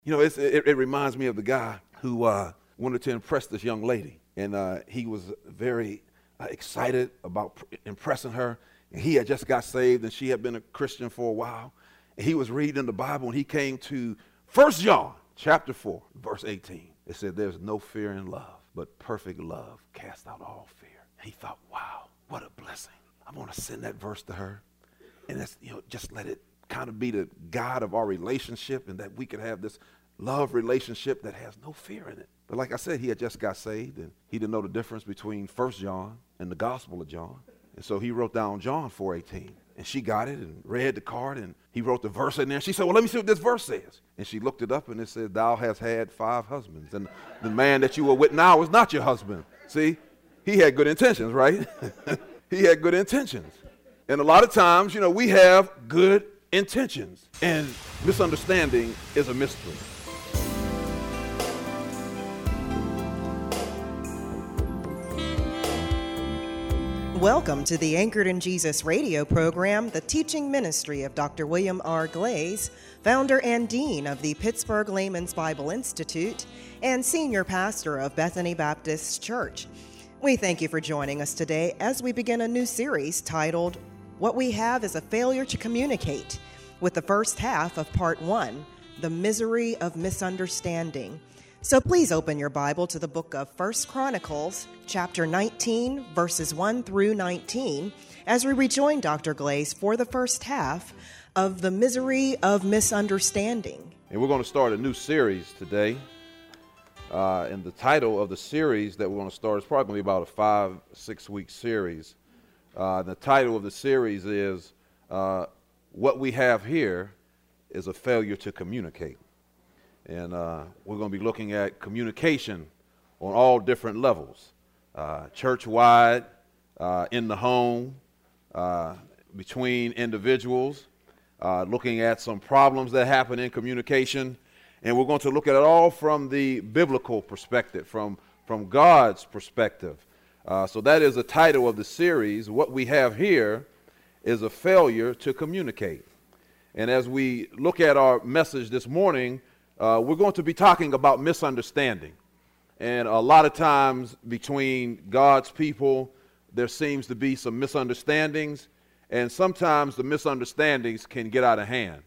You know, it reminds me of the guy who wanted to impress this young lady. And he was very excited about impressing her. And he had just got saved, and she had been a Christian for a while. And he was reading the Bible, and he came to 1 John chapter 4, verse 18. It said, "There's no fear in love, but perfect love casts out all fear." And he thought, wow, what a blessing. I'm going to send that verse to her. And that's, just let it kind of be the guide of our relationship, and that we could have this love relationship that has no fear in it. But like I said, he had just got saved, and he didn't know the difference between 1 John and the Gospel of John. And so he wrote down John 4:18. And she got it and read the card, and he wrote the verse in there. She said, "Well, let me see what this verse says." And she looked it up, and it said, "Thou hast had 5 husbands, and the man that you are with now is not your husband." See, he had good intentions, right? He had good intentions. And a lot of times, we have good intentions, and misunderstanding is a mystery. Welcome to the Anchored in Jesus radio program, the teaching ministry of Dr. William R. Glaze, founder and dean of the Pittsburgh Layman's Bible Institute and senior pastor of Bethany Baptist Church. We thank you for joining us today as we begin a new series titled, "What We Have is a Failure to Communicate," with the first half of Part 1, The Misery of Misunderstanding. So please open your Bible to the book of 1 Chronicles, chapter 19, verses 1 through 19, as we rejoin Dr. Glaze for the first half of The Misery of Misunderstanding. And we're going to start a new series today. And the title of the series that we're going to start is probably going to be about a 5-6 week series. The title of the series is "What We Have Here is a Failure to Communicate." And we're going to be looking at communication on all different levels, church-wide, in the home, between individuals, looking at some problems that happen in communication. And we're going to look at it all from the biblical perspective, from God's perspective. So that is the title of the series. What we have here is a failure to communicate. And as we look at our message this morning, we're going to be talking about misunderstanding. And a lot of times between God's people, there seems to be some misunderstandings, and sometimes the misunderstandings can get out of hand.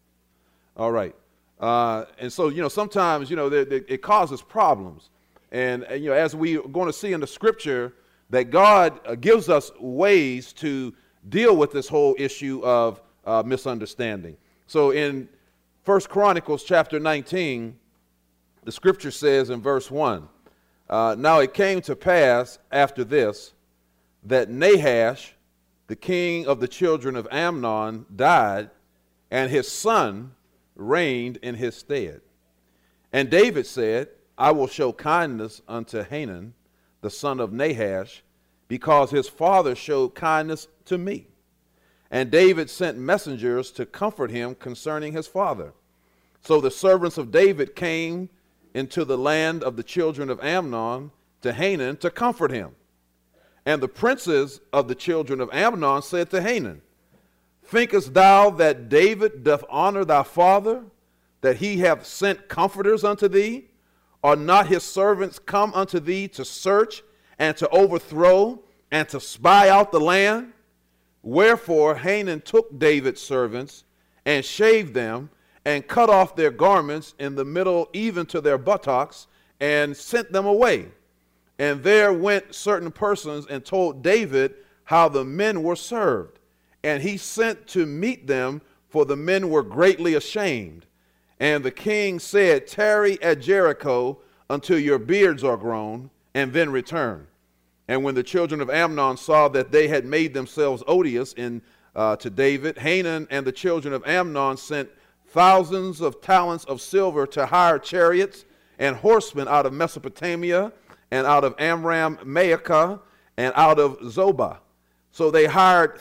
All right. And so, sometimes, it causes problems. And as we're going to see in the scripture, that God gives us ways to deal with this whole issue of misunderstanding. So in 1 Chronicles chapter 19, the scripture says in verse 1, "Now it came to pass after this that Nahash, the king of the children of Ammon, died, and his son reigned in his stead. And David said, I will show kindness unto Hanun, the son of Nahash, because his father showed kindness to me. And David sent messengers to comfort him concerning his father. So the servants of David came into the land of the children of Ammon to Hanun to comfort him. And the princes of the children of Ammon said to Hanun, Thinkest thou that David doth honor thy father, that he hath sent comforters unto thee? Are not his servants come unto thee to search and to overthrow and to spy out the land? Wherefore Hanun took David's servants and shaved them and cut off their garments in the middle even to their buttocks and sent them away. And there went certain persons and told David how the men were served. And he sent to meet them, for the men were greatly ashamed. And the king said, Tarry at Jericho until your beards are grown, and then return. And when the children of Ammon saw that they had made themselves odious to David, Hanun and the children of Ammon sent thousands of talents of silver to hire chariots and horsemen out of Mesopotamia and out of Amram Maacah and out of Zobah. So they hired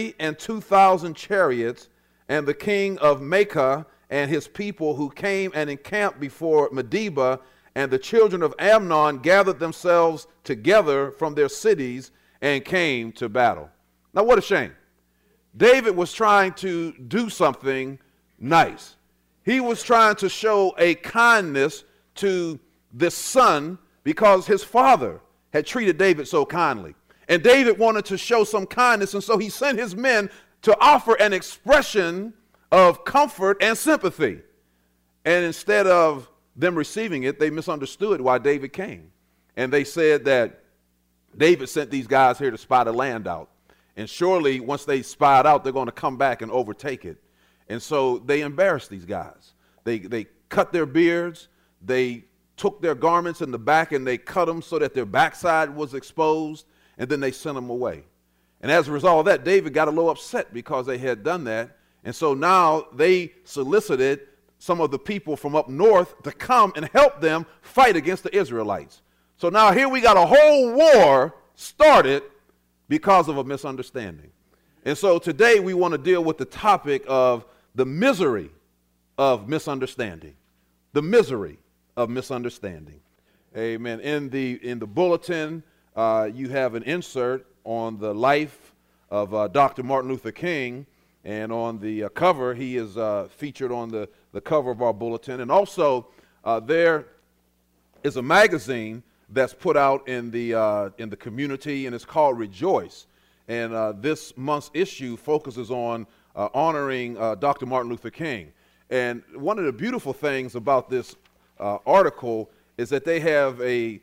32,000 chariots, and the king of Maacah and his people who came and encamped before Medeba, and the children of Ammon gathered themselves together from their cities and came to battle. Now what a shame. David was trying to do something nice. He was trying to show a kindness to this son because his father had treated David so kindly. And David wanted to show some kindness, and so he sent his men to offer an expression of comfort and sympathy. And instead of them receiving it, they misunderstood why David came. And they said that David sent these guys here to spy the land out. And surely once they spy it out, they're going to come back and overtake it. And so they embarrassed these guys. They cut their beards. They took their garments in the back and they cut them so that their backside was exposed. And then they sent them away. And as a result of that, David got a little upset because they had done that. And so now they solicited some of the people from up north to come and help them fight against the Israelites. So now here we got a whole war started because of a misunderstanding. And so today we want to deal with the topic of the misery of misunderstanding. The misery of misunderstanding. Amen. In the bulletin, you have an insert on the life of Dr. Martin Luther King. And on the cover, he is featured on the cover of our bulletin. And also, there is a magazine that's put out in the community, and it's called Rejoice. And this month's issue focuses on honoring Dr. Martin Luther King. And one of the beautiful things about this article is that they have a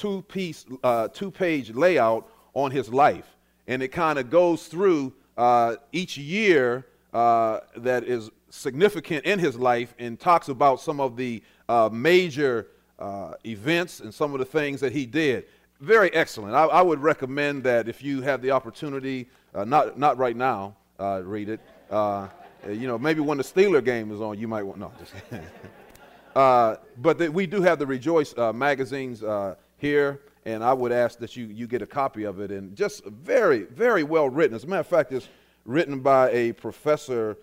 two-page layout on his life. And it kind of goes through each year that is significant in his life and talks about some of the major events and some of the things that he did. Very excellent. I would recommend that if you have the opportunity, not right now, read it. Maybe when the Steeler game is on, you might want, no, just but we do have the Rejoice magazines here. And I would ask that you get a copy of it. And just very, very well written. As a matter of fact, it's written by a professor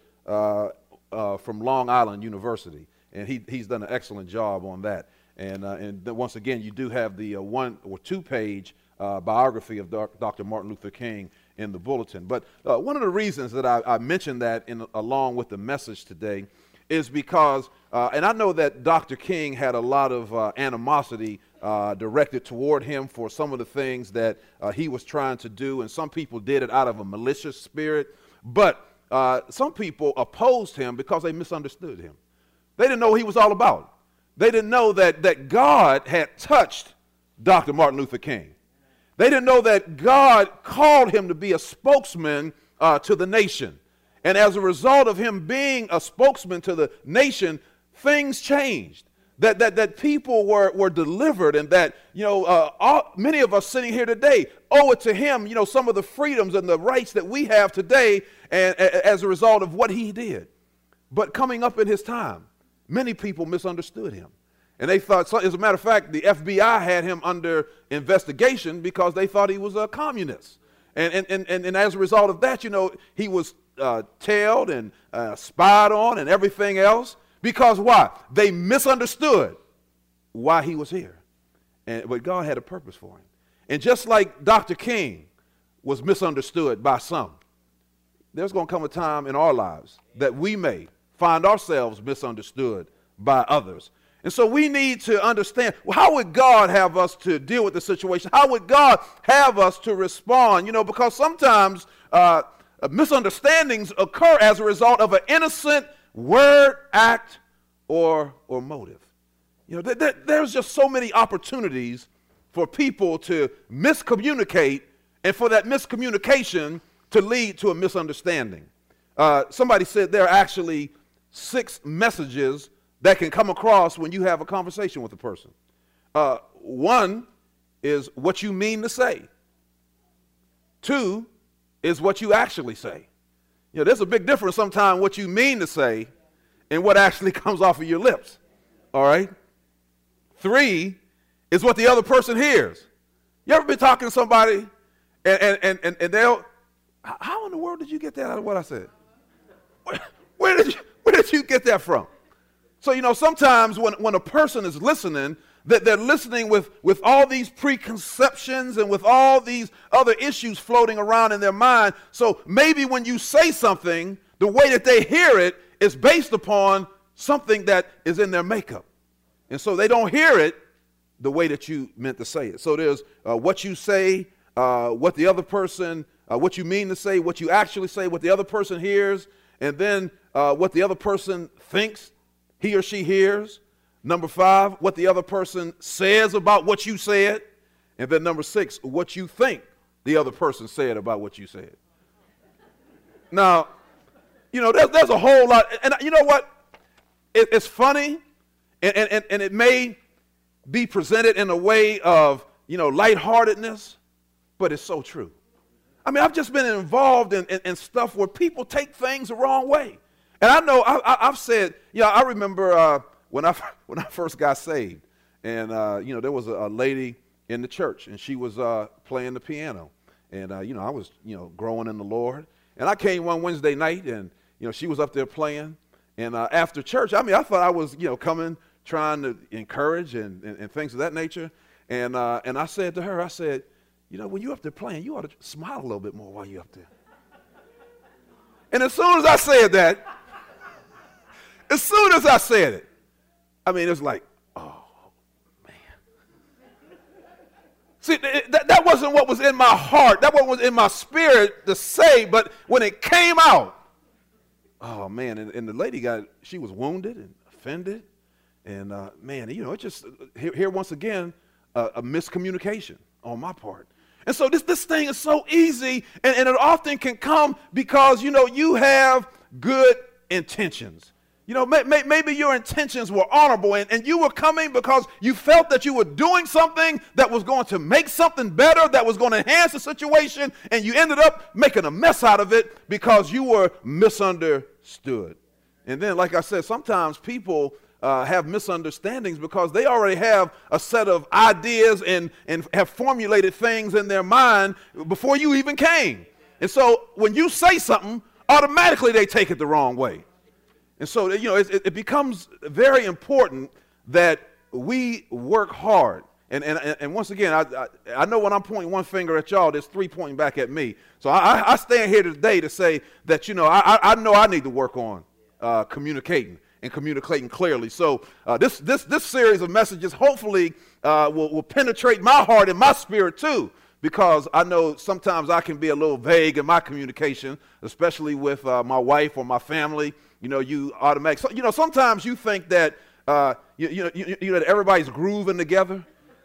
from Long Island University. And he's done an excellent job on that. And once again, you do have the 1 or 2 page biography of Dr. Martin Luther King in the bulletin. But one of the reasons that I mentioned that along with the message today is because, and I know that Dr. King had a lot of animosity directed toward him for some of the things that he was trying to do, and some people did it out of a malicious spirit, but some people opposed him because they misunderstood him. They didn't know what he was all about. They didn't know that God had touched Dr. Martin Luther King. They didn't know that God called him to be a spokesman to the nation. And as a result of him being a spokesman to the nation, things changed. That people were delivered, and that, many of us sitting here today owe it to him, some of the freedoms and the rights that we have today, and as a result of what he did. But coming up in his time, many people misunderstood him. And they thought, as a matter of fact, the FBI had him under investigation because they thought he was a communist. And as a result of that, he was tailed and spied on and everything else. Because why? They misunderstood why he was here. But God had a purpose for him. And just like Dr. King was misunderstood by some, there's going to come a time in our lives that we may find ourselves misunderstood by others. And so we need to understand, well, how would God have us to deal with the situation? How would God have us to respond? Because sometimes misunderstandings occur as a result of an innocent word, act, or motive. There's just so many opportunities for people to miscommunicate, and for that miscommunication to lead to a misunderstanding. Somebody said there are actually 6 messages that can come across when you have a conversation with a person. One is what you mean to say. 2 is what you actually say. There's a big difference sometimes what you mean to say and what actually comes off of your lips. All right? 3 is what the other person hears. You ever been talking to somebody and they'll, how in the world did you get that out of what I said? Where did you get that from? So, sometimes when a person is listening, that they're listening with all these preconceptions and with all these other issues floating around in their mind. So maybe when you say something, the way that they hear it is based upon something that is in their makeup. And so they don't hear it the way that you meant to say it. So there's what you say, what the other person, what you mean to say, what you actually say, what the other person hears, and then what the other person thinks he or she hears. Number 5, what the other person says about what you said. And then number 6, what you think the other person said about what you said. Now, there's a whole lot. And you know what? It's funny, and it may be presented in a way of, lightheartedness, but it's so true. I mean, I've just been involved in stuff where people take things the wrong way. And I know I've said, I remember when I first got saved, and, there was a lady in the church, and she was playing the piano. And, I was, growing in the Lord. And I came one Wednesday night, and, she was up there playing. And after church, I thought I was, coming, trying to encourage and things of that nature. And I said to her, when you're up there playing, you ought to smile a little bit more while you're up there. And as soon as I said that, it was like, oh, man. See, that wasn't what was in my heart. That wasn't what was in my spirit to say, but when it came out, oh, man, and the lady she was wounded and offended. And, it just, here once again, a miscommunication on my part. And so this thing is so easy, and it often can come because, you have good intentions. Maybe your intentions were honorable, and you were coming because you felt that you were doing something that was going to make something better, that was going to enhance the situation, and you ended up making a mess out of it because you were misunderstood. And then, like I said, sometimes people have misunderstandings because they already have a set of ideas and have formulated things in their mind before you even came. And so when you say something, automatically they take it the wrong way. And so, it becomes very important that we work hard. And once again, I know when I'm pointing one finger at y'all, there's 3 pointing back at me. So I stand here today to say that, I know I need to work on communicating clearly. So this series of messages hopefully will penetrate my heart and my spirit too, because I know sometimes I can be a little vague in my communication, especially with my wife or my family. You automatically, sometimes you think that, that everybody's grooving together,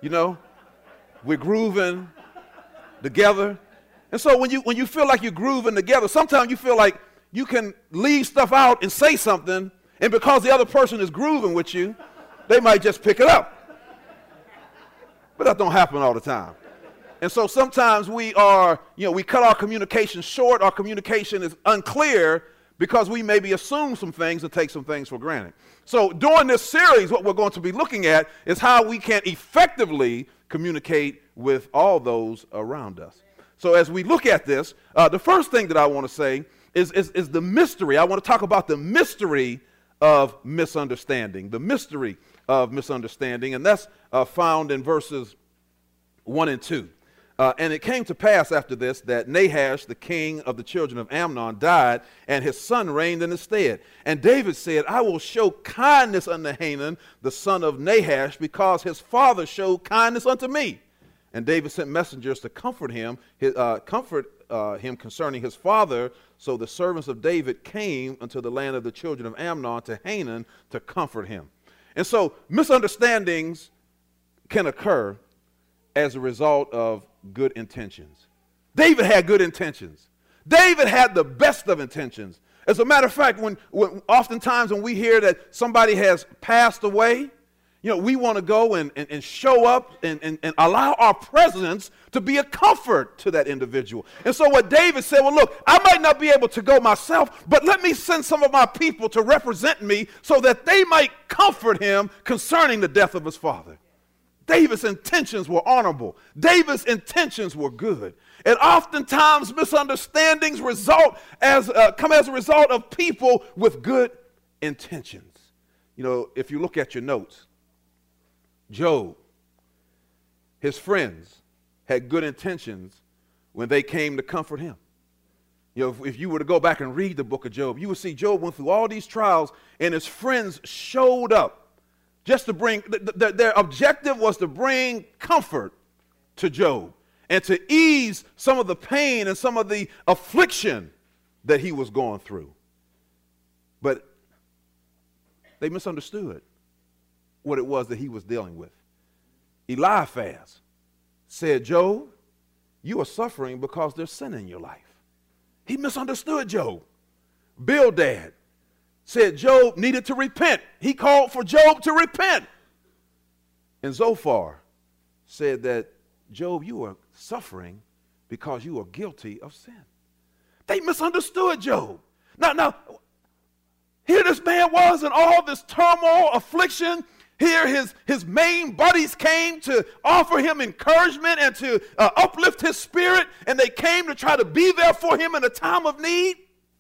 we're grooving together. And so when you feel like you're grooving together, sometimes you feel like you can leave stuff out and say something, and because the other person is grooving with you, they might just pick it up. But that don't happen all the time. And so sometimes we cut our communication short, our communication is unclear, because we maybe assume some things and take some things for granted. So during this series, what we're going to be looking at is how we can effectively communicate with all those around us. So as we look at this, the first thing that I want to say is the mystery. I want to talk about the mystery of misunderstanding, and that's found in verses 1 and 2. And it came to pass after this that Nahash, the king of the children of Ammon, died, and his son reigned in his stead. And David said, I will show kindness unto Hanun, the son of Nahash, because his father showed kindness unto me. And David sent messengers to comfort him concerning his father. So the servants of David came unto the land of the children of Ammon to Hanun to comfort him. And so misunderstandings can occur as a result of good intentions. David had good intentions. David had the best of intentions. As a matter of fact, when oftentimes when we hear that somebody has passed away, we want to go and show up and allow our presence to be a comfort to that individual. And so what David said, well, look, I might not be able to go myself, but let me send some of my people to represent me so that they might comfort him concerning the death of his father. David's intentions were honorable. David's intentions were good. And oftentimes misunderstandings come as a result of people with good intentions. If you look at your notes, Job, his friends had good intentions when they came to comfort him. You know, if you were to go back and read the book of Job, you would see Job went through all these trials, and his friends showed up just to bring, their objective was to bring comfort to Job and to ease some of the pain and some of the affliction that he was going through. But they misunderstood what it was that he was dealing with. Eliphaz said, Job, you are suffering because there's sin in your life. He misunderstood Job. Bildad said Job needed to repent. He called for Job to repent. And Zophar said that, Job, you are suffering because you are guilty of sin. They misunderstood Job. Now, here this man was in all this turmoil, affliction. Here his main buddies came to offer him encouragement and to uplift his spirit, and they came to try to be there for him in a time of need.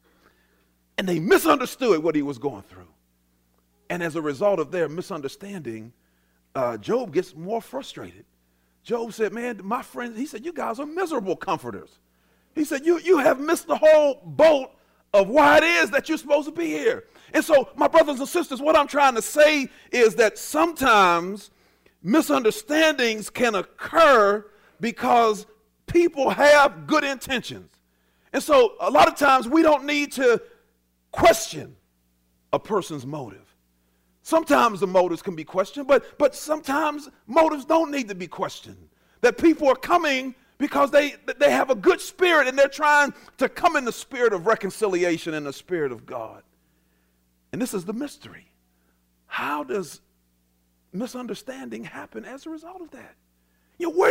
And they misunderstood what he was going through. And as a result of their misunderstanding, Job gets more frustrated. Job said, man, my friends, he said, you guys are miserable comforters. He said, you have missed the whole boat of why it is that you're supposed to be here. And so, my brothers and sisters, what I'm trying to say is that sometimes misunderstandings can occur because people have good intentions. And so, a lot of times we don't need to question a person's motive. Sometimes the motives can be questioned, but sometimes motives don't need to be questioned. That people are coming because they have a good spirit and they're trying to come in the spirit of reconciliation and the spirit of God. And this is the mystery. How does misunderstanding happen as a result of that? You know,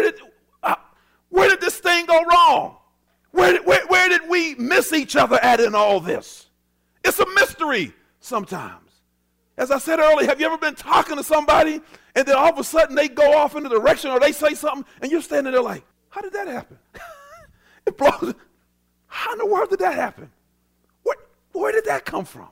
where did this thing go wrong? Where did we miss each other at in all this? It's a mystery sometimes. As I said earlier, have you ever been talking to somebody and then all of a sudden they go off in a direction or they say something and you're standing there like, how did that happen? It blows. How in the world did that happen? Where did that come from?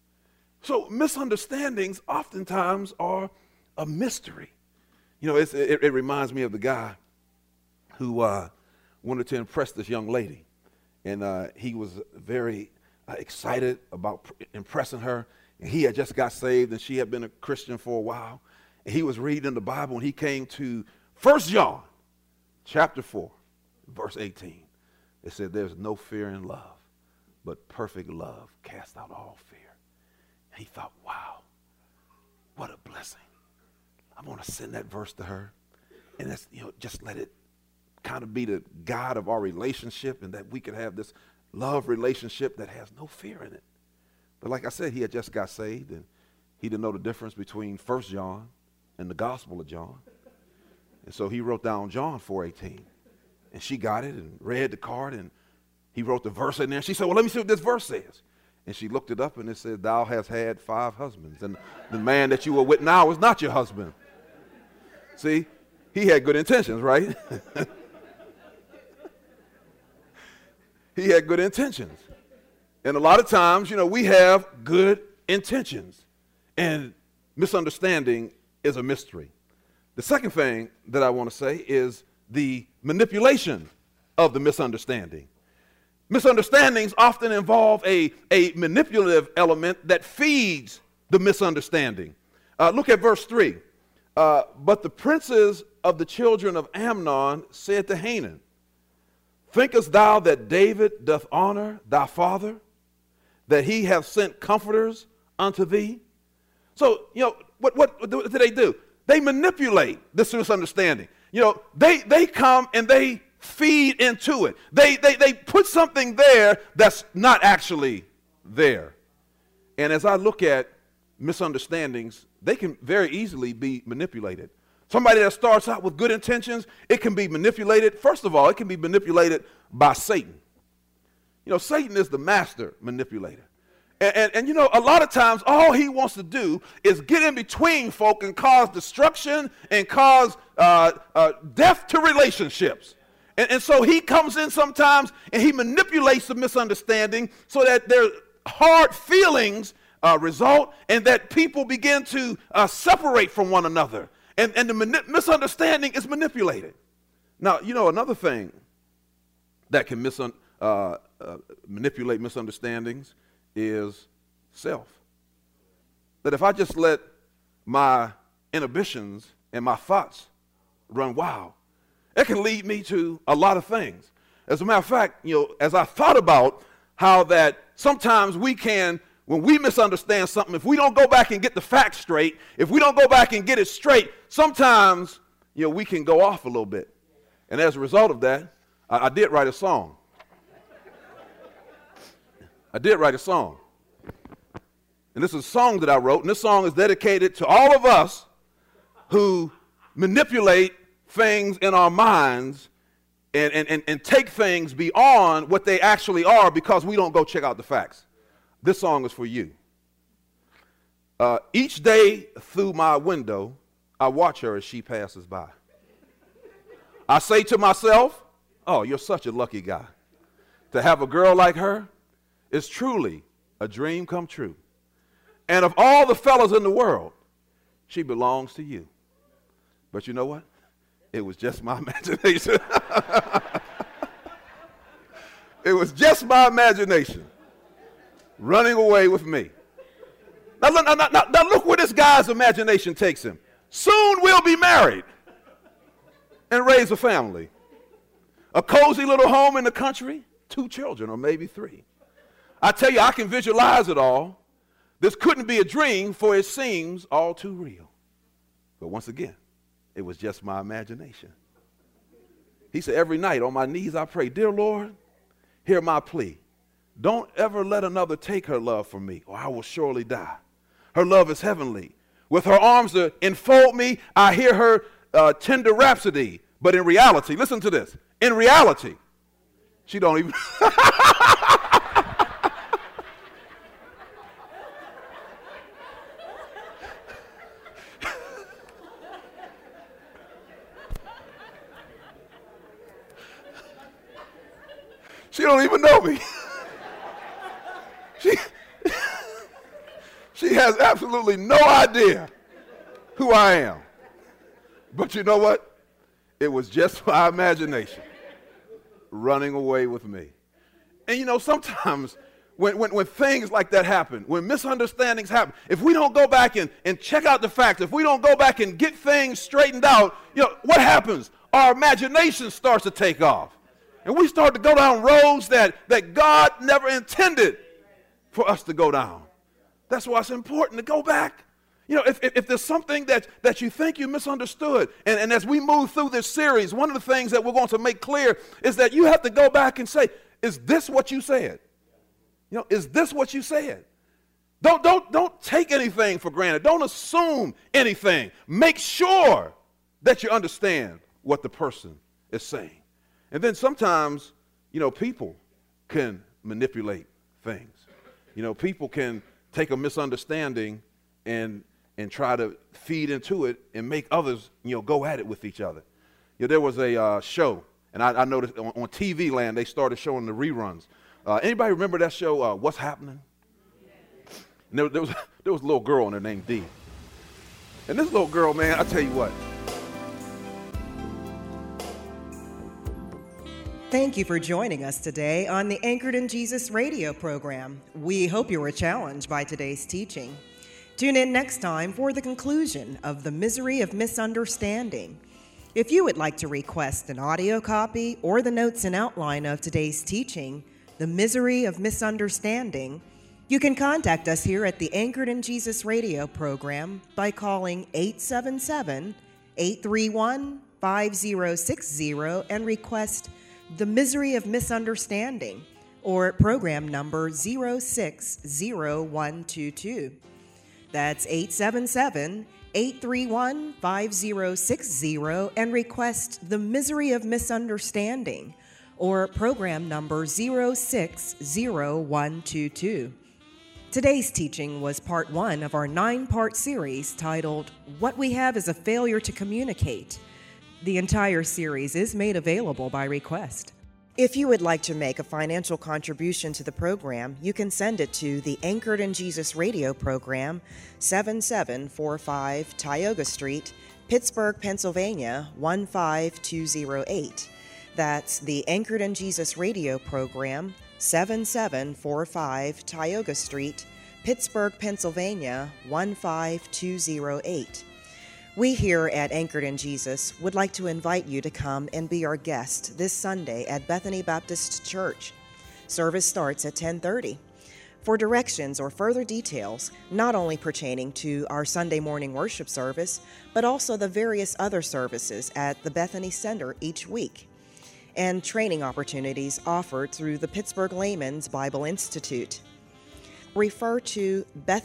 So misunderstandings oftentimes are a mystery. You know, it reminds me of the guy who wanted to impress this young lady. And he was very excited about impressing her. And he had just got saved and she had been a Christian for a while. And he was reading the Bible and he came to 1 John chapter 4, verse 18. It said, there's no fear in love, but perfect love casts out all fear. And he thought, wow, what a blessing. I'm going to send that verse to her. And that's, just let it kind of be the guide of our relationship and that we could have this love relationship that has no fear in it. But like I said, he had just got saved and he didn't know the difference between 1 John and the Gospel of John. And so he wrote down John 4:18. And she got it and read the card and he wrote the verse in there. She said, well, let me see what this verse says. And she looked it up and it said, thou hast had 5 husbands. And the man that you were with now is not your husband. See, he had good intentions, right? He had good intentions. And a lot of times, we have good intentions. And misunderstanding is a mystery. The second thing that I want to say is the manipulation of the misunderstanding. Misunderstandings often involve a manipulative element that feeds the misunderstanding. Look at verse 3. But the princes of the children of Amnon said to Hanan, thinkest thou that David doth honor thy father, that he hath sent comforters unto thee? So, what do they do? They manipulate this misunderstanding. They come and they feed into it. They put something there that's not actually there. And as I look at misunderstandings, they can very easily be manipulated. Somebody that starts out with good intentions, it can be manipulated. First of all, it can be manipulated by Satan. Satan is the master manipulator. And a lot of times all he wants to do is get in between folk and cause destruction and cause death to relationships. And so he comes in sometimes and he manipulates the misunderstanding so that their hard feelings result and that people begin to separate from one another. And the misunderstanding is manipulated. Now, another thing that can manipulate misunderstandings is self. That if I just let my inhibitions and my thoughts run wild, it can lead me to a lot of things. As a matter of fact, as I thought about how that sometimes we can, when we misunderstand something, if we don't go back and get the facts straight, if we don't go back and get it straight, sometimes, we can go off a little bit. And as a result of that, I did write a song. And this is a song that I wrote, and this song is dedicated to all of us who manipulate things in our minds and take things beyond what they actually are because we don't go check out the facts. This song is for you. Each day through my window, I watch her as she passes by. I say to myself, oh, you're such a lucky guy. To have a girl like her is truly a dream come true. And of all the fellas in the world, she belongs to you. But you know what? It was just my imagination. It was just my imagination running away with me. Now look where this guy's imagination takes him. Soon we'll be married and raise a family. A cozy little home in the country, 2 children or maybe 3. I tell you, I can visualize it all. This couldn't be a dream, for it seems all too real. But once again, it was just my imagination. He said, every night on my knees I pray, dear Lord, hear my plea. Don't ever let another take her love from me, or I will surely die. Her love is heavenly. With her arms to enfold me, I hear her tender rhapsody. But in reality, listen to this. In reality, she don't even... She don't even know me. She has absolutely no idea who I am. But you know what? It was just my imagination running away with me. And sometimes when things like that happen, when misunderstandings happen, if we don't go back and check out the facts, if we don't go back and get things straightened out, what happens? Our imagination starts to take off. And we start to go down roads that God never intended for us to go down. That's why it's important to go back. If there's something that you think you misunderstood, and as we move through this series, one of the things that we're going to make clear is that you have to go back and say, is this what you said? Is this what you said? Don't take anything for granted. Don't assume anything. Make sure that you understand what the person is saying. And then sometimes, people can manipulate things. People can take a misunderstanding and try to feed into it and make others, go at it with each other. There was a show, and I noticed on TV Land, they started showing the reruns. Anybody remember that show, What's Happening? And there was a little girl in there named Dee. And this little girl, man, I tell you what. Thank you for joining us today on the Anchored in Jesus radio program. We hope you were challenged by today's teaching. Tune in next time for the conclusion of The Misery of Misunderstanding. If you would like to request an audio copy or the notes and outline of today's teaching, The Misery of Misunderstanding, you can contact us here at the Anchored in Jesus radio program by calling 877-831-5060 and request The Misery of Misunderstanding, or program number 060122. That's 877-831-5060 and request The Misery of Misunderstanding, or program number 060122. Today's teaching was part 1 of our 9-part series titled, What We Have is a Failure to Communicate. The entire series is made available by request. If you would like to make a financial contribution to the program, you can send it to the Anchored in Jesus radio program, 7745 Tioga Street, Pittsburgh, Pennsylvania, 15208. That's the Anchored in Jesus radio program, 7745 Tioga Street, Pittsburgh, Pennsylvania, 15208. We here at Anchored in Jesus would like to invite you to come and be our guest this Sunday at Bethany Baptist Church. Service starts at 10:30. For directions or further details, not only pertaining to our Sunday morning worship service, but also the various other services at the Bethany Center each week, and training opportunities offered through the Pittsburgh Layman's Bible Institute, refer to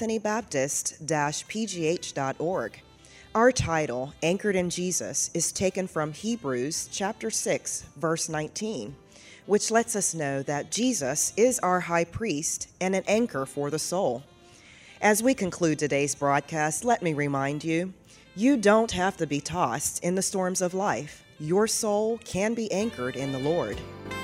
bethanybaptist-pgh.org. Our title, Anchored in Jesus, is taken from Hebrews chapter 6, verse 19, which lets us know that Jesus is our high priest and an anchor for the soul. As we conclude today's broadcast, let me remind you, you don't have to be tossed in the storms of life. Your soul can be anchored in the Lord.